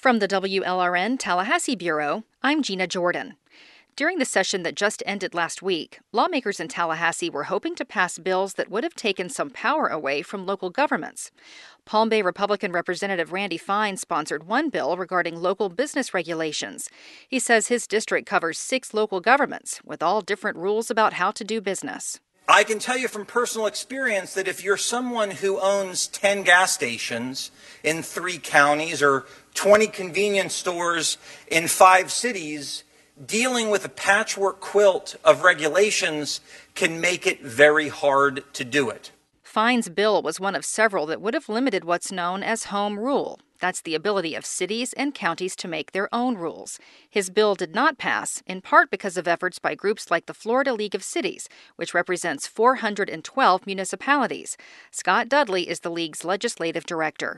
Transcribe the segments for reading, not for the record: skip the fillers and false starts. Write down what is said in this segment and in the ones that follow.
From the WLRN Tallahassee Bureau, I'm Gina Jordan. During the session that just ended last week, lawmakers in Tallahassee were hoping to pass bills that would have taken some power away from local governments. Palm Bay Republican Representative Randy Fine sponsored one bill regarding local business regulations. He says his district covers 6 local governments with all different rules about how to do business. I can tell you from personal experience that if you're someone who owns 10 gas stations in 3 counties or 20 convenience stores in 5 cities, dealing with a patchwork quilt of regulations can make it very hard to do it. Fine's bill was one of several that would have limited what's known as home rule. That's the ability of cities and counties to make their own rules. His bill did not pass, in part because of efforts by groups like the Florida League of Cities, which represents 412 municipalities. Scott Dudley is the league's legislative director.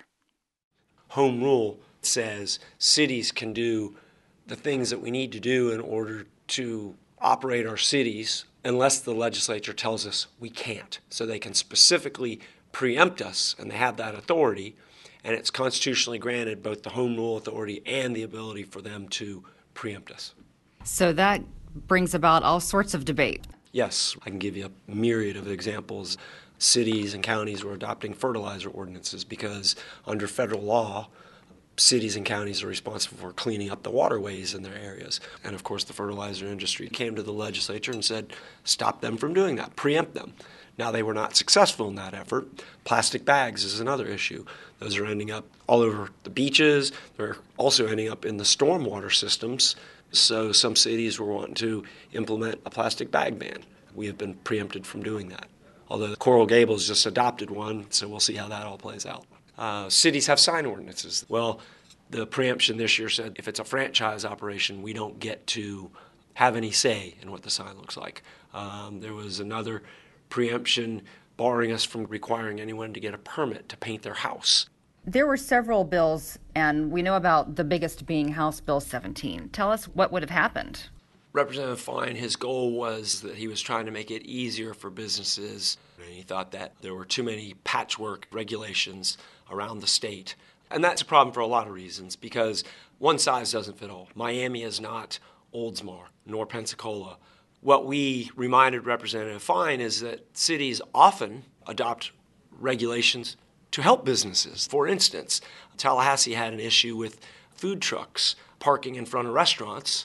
Home rule says cities can do the things that we need to do in order to operate our cities unless the legislature tells us we can't. So they can specifically preempt us, and they have that authority, and it's constitutionally granted both the home rule authority and the ability for them to preempt us. So that brings about all sorts of debate. Yes, I can give you a myriad of examples. Cities and counties were adopting fertilizer ordinances because under federal law, cities and counties are responsible for cleaning up the waterways in their areas. And of course, the fertilizer industry came to the legislature and said, stop them from doing that, preempt them. Now, they were not successful in that effort. Plastic bags is another issue. Those are ending up all over the beaches. They're also ending up in the stormwater systems. So some cities were wanting to implement a plastic bag ban. We have been preempted from doing that. Although Coral Gables just adopted one, so we'll see how that all plays out. Cities have sign ordinances. Well, the preemption this year said if it's a franchise operation, we don't get to have any say in what the sign looks like. There was another preemption barring us from requiring anyone to get a permit to paint their house. There were several bills, and we know about the biggest being House Bill 17. Tell us what would have happened. Representative Fine, his goal was that he was trying to make it easier for businesses. And he thought that there were too many patchwork regulations around the state. And that's a problem for a lot of reasons, because one size doesn't fit all. Miami is not Oldsmar nor Pensacola. What we reminded Representative Fine is that cities often adopt regulations to help businesses. For instance, Tallahassee had an issue with food trucks parking in front of restaurants,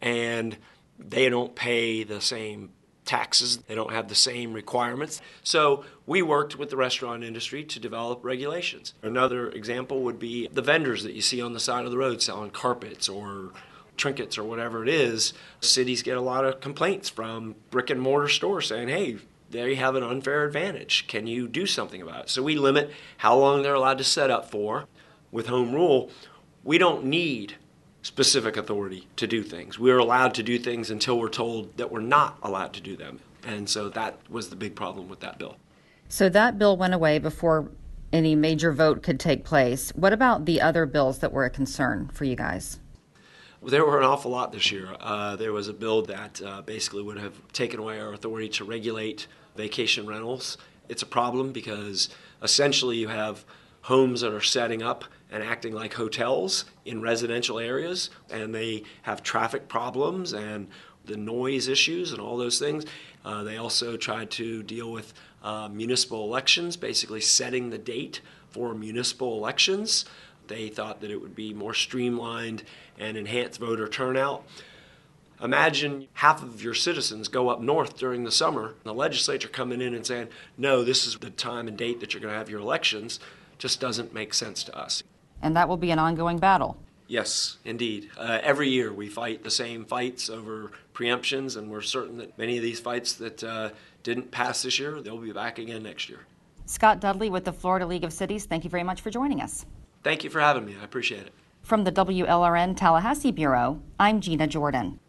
and they don't pay the same taxes. They don't have the same requirements. So we worked with the restaurant industry to develop regulations. Another example would be the vendors that you see on the side of the road selling carpets or trinkets or whatever it is. Cities get a lot of complaints from brick and mortar stores saying, hey, they have an unfair advantage. Can you do something about it? So we limit how long they're allowed to set up for. With home rule, we don't need specific authority to do things. We're allowed to do things until we're told that we're not allowed to do them. And so that was the big problem with that bill. So that bill went away before any major vote could take place. What about the other bills that were a concern for you guys? There were an awful lot this year. There was a bill that basically would have taken away our authority to regulate vacation rentals. It's a problem because essentially you have homes that are setting up and acting like hotels in residential areas, and they have traffic problems and the noise issues and all those things. They also tried to deal with municipal elections, basically setting the date for municipal elections. They thought that it would be more streamlined and enhance voter turnout. Imagine half of your citizens go up north during the summer, and the legislature coming in and saying, no, this is the time and date that you're going to have your elections. Just doesn't make sense to us. And that will be an ongoing battle. Yes, indeed. Every year we fight the same fights over preemptions, and we're certain that many of these fights that didn't pass this year, they'll be back again next year. Scott Dudley with the Florida League of Cities, thank you very much for joining us. Thank you for having me. I appreciate it. From the WLRN Tallahassee Bureau, I'm Gina Jordan.